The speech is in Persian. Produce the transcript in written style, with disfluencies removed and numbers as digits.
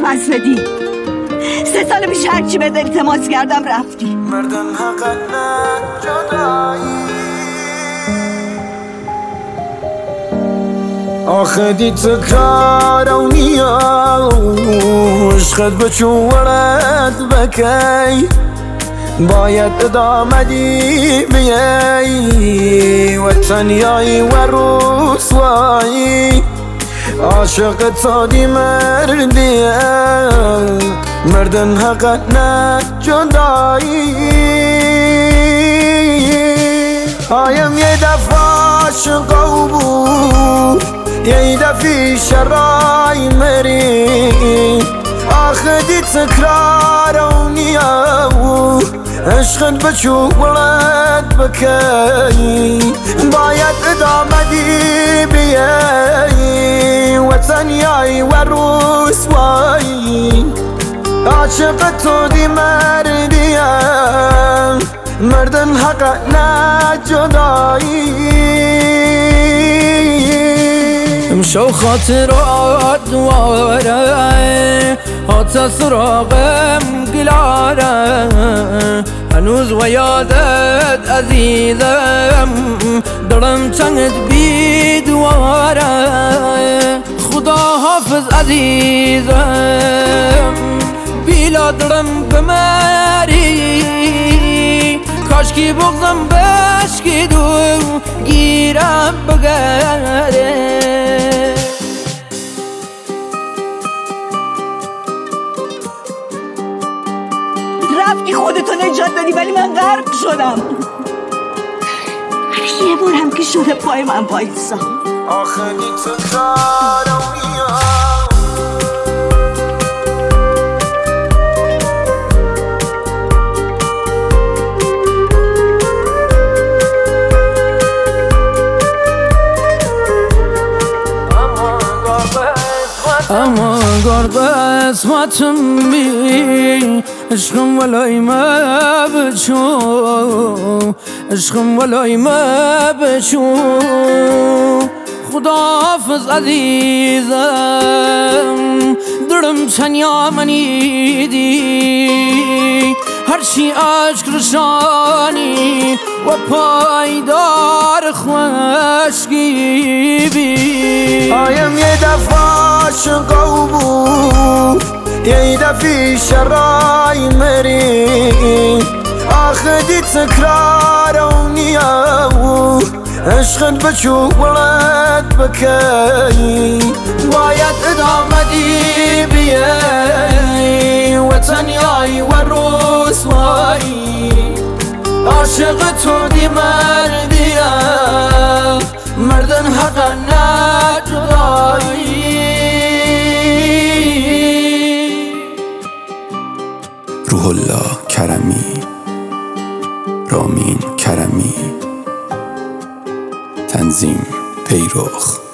مسعدی 3 سال پیش هرچی بهت التماس کردم رفتی. مردن حق جدایی آخه دی تکرار و نیاش خد بچو ورد بکی باید ادامه دی بیایی و تنیایی و رسوایی عاشق تا دی مردیه مردن حق نه جدایی هایم یه دفعه عاشقه بود یه دفعه شرای مری آخه دی تکرار و نیاو عشقت بچو ولد بکی باید ادامه دی بیایی و تنیایی و رسوایی عاشق تو دی مردیم مردن حق نه جدایی امشو خاطرات دواره حتی سراغم گلاره هنوز و یادت عزیزم دلم چنگت بی دواره خدا حافظ عزیزم بیلا دلم بمری کاشکی بغزم بشکید و گیرم بگره رفتی خودتو نجات دادی ولی من غرق شدم. یه بار هم که شده پای من وایسا. آخه دی تکرارم اما قرب اسمتم بی عشقم ولای ما بچو عشقم ولای ما بچو خدا حافظ عزیزم درم تنیا منی دی هرچی عشق رشانی و پایدار خوشگی بی آیم یه دفعه عاشقه بود یه دفعه شرای مری آخه دی تکرار و نیاو عشقت بچو ولد بکی باید ادامه دی بیایی و تنیایی و رسوایی عاشق تو دی مردیم مردن حق نه جدایی روح الله کرمی رامین کرمی تنظیم پیروخ